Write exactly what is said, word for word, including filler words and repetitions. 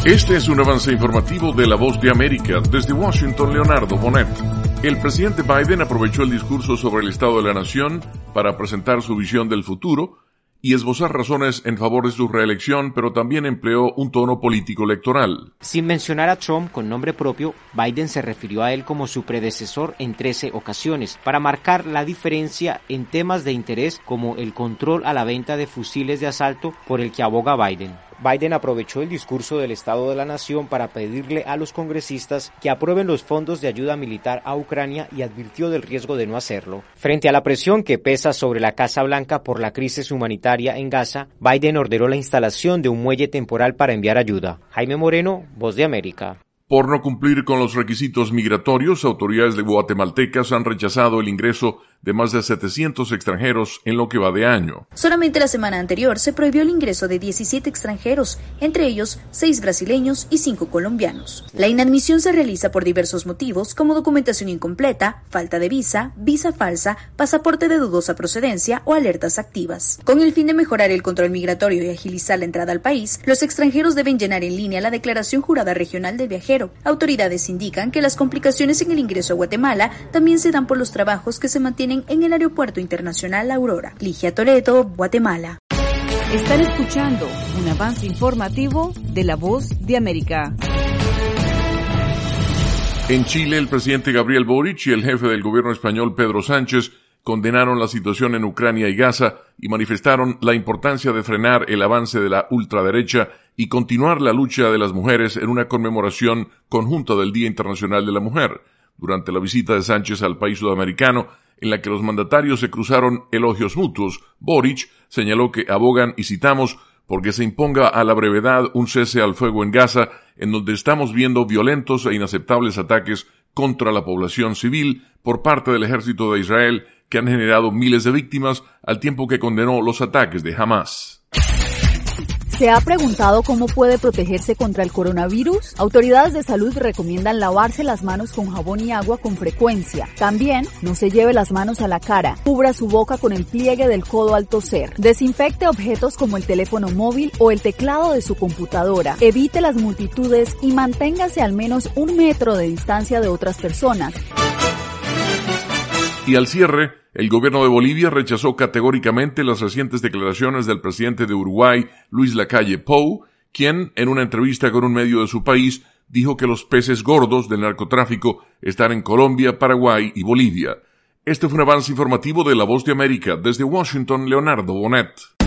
Este es un avance informativo de La Voz de América. Desde Washington, Leonardo Bonet. El presidente Biden aprovechó el discurso sobre el Estado de la Nación para presentar su visión del futuro y esbozar razones en favor de su reelección, pero también empleó un tono político electoral. Sin mencionar a Trump con nombre propio, Biden se refirió a él como su predecesor en trece ocasiones, para marcar la diferencia en temas de interés como el control a la venta de fusiles de asalto por el que aboga Biden. Biden aprovechó el discurso del Estado de la Nación para pedirle a los congresistas que aprueben los fondos de ayuda militar a Ucrania y advirtió del riesgo de no hacerlo. Frente a la presión que pesa sobre la Casa Blanca por la crisis humanitaria en Gaza, Biden ordenó la instalación de un muelle temporal para enviar ayuda. Jaime Moreno, Voz de América. Por no cumplir con los requisitos migratorios, autoridades guatemaltecas han rechazado el ingreso de más de setecientos extranjeros en lo que va de año. Solamente la semana anterior se prohibió el ingreso de diecisiete extranjeros, entre ellos seis brasileños y cinco colombianos. La inadmisión se realiza por diversos motivos, como documentación incompleta, falta de visa, visa falsa, pasaporte de dudosa procedencia o alertas activas. Con el fin de mejorar el control migratorio y agilizar la entrada al país, los extranjeros deben llenar en línea la declaración jurada regional del viajero. Autoridades indican que las complicaciones en el ingreso a Guatemala también se dan por los trabajos que se mantienen en el Aeropuerto Internacional La Aurora. Ligia Toledo, Guatemala. Están escuchando un avance informativo de La Voz de América. En Chile, el presidente Gabriel Boric y el jefe del gobierno español Pedro Sánchez condenaron la situación en Ucrania y Gaza y manifestaron la importancia de frenar el avance de la ultraderecha y continuar la lucha de las mujeres en una conmemoración conjunta del Día Internacional de la Mujer. Durante la visita de Sánchez al país sudamericano, en la que los mandatarios se cruzaron elogios mutuos, Boric señaló que abogan, y citamos, porque se imponga a la brevedad un cese al fuego en Gaza, en donde estamos viendo violentos e inaceptables ataques contra la población civil por parte del ejército de Israel, que han generado miles de víctimas, al tiempo que condenó los ataques de Hamas. ¿Se ha preguntado cómo puede protegerse contra el coronavirus? Autoridades de salud recomiendan lavarse las manos con jabón y agua con frecuencia. También, no se lleve las manos a la cara. Cubra su boca con el pliegue del codo al toser. Desinfecte objetos como el teléfono móvil o el teclado de su computadora. Evite las multitudes y manténgase al menos un metro de distancia de otras personas. Y al cierre, el gobierno de Bolivia rechazó categóricamente las recientes declaraciones del presidente de Uruguay, Luis Lacalle Pou, quien, en una entrevista con un medio de su país, dijo que los peces gordos del narcotráfico están en Colombia, Paraguay y Bolivia. Este fue un avance informativo de La Voz de América. Desde Washington, Leonardo Bonet.